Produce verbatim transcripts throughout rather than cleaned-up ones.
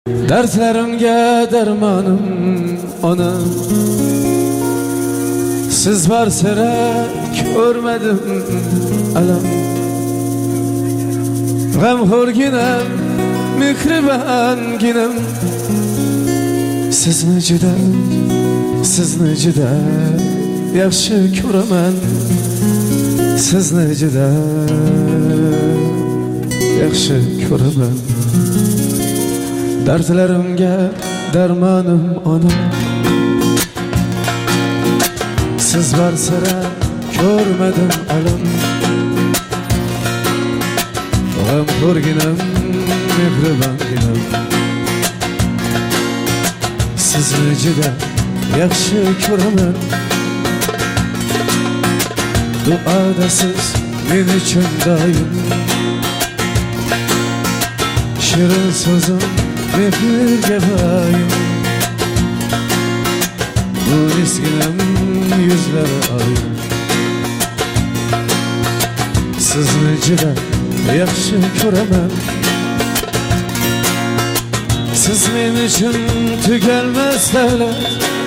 Dertlerimge dermanım ona. Siz var sıra görmedim alam. Gamhor ginem, mihriban ginem. Siz necide, siz necide yaxshi ko'raman. Siz necide yaxshi ko'raman. Dertlerimge dermanım ona. Siz var sıra görmedim alam. Gamhor ginem, mihriban ginem. Siz necide yaxshi ko'raman. Duada siz men uchun doim. Shirin so'zim mehrga boyim. Bu miskinam yuzlari oyim. Sizni juda yaxshi ko'raman. Siz men uchun tugalmas davlat.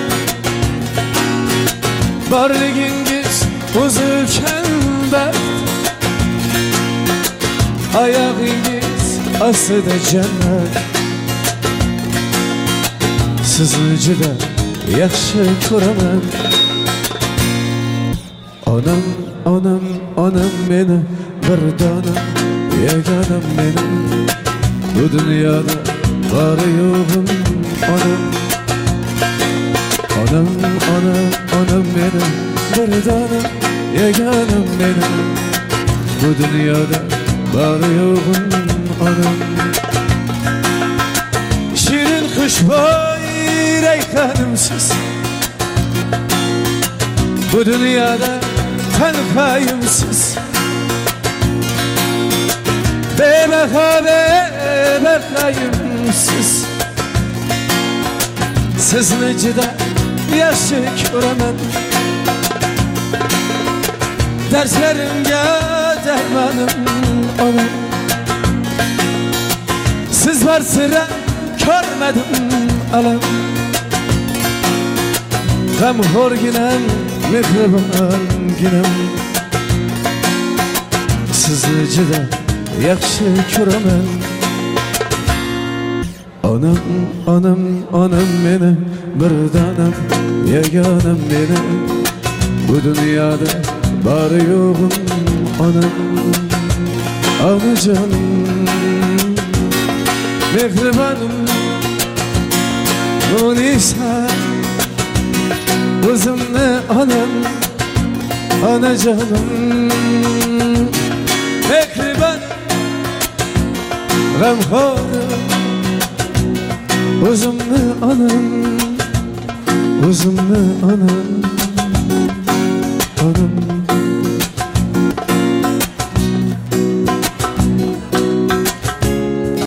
Borligingiz o'zi uchun baxt. Oyog'ingiz ostida jannat. Sizni juda yaxshi ko'raman. Onam, onam, onam meni bir dona yagonam menim. Bu dunyoda bari yo'g'im onam. Onam, onam, onam meni bir dona yagonam menim. Bu dunyoda bari yo'g'im onam. Shirin xushbo'y rayhanimsiz. Bu dünyada tenhayımsız. Bebaha bebekayımsız. Siz necide yaxshi ko'raman. Derslerimge dermanım ona. Siz var sıra görmedim alam. Gamhor ginem, mehriban ginem. Sizni juda yaxshi ko'raman. Onam, onam, onam meni bir donam yagonam menim. Bu dunyoda bari yo'g'im onam. Onajonim, mehribonim, Munisa o'zimni onam. Onajonim, mehribon, g'amxorim, o'zimni onam, o'zimni onam.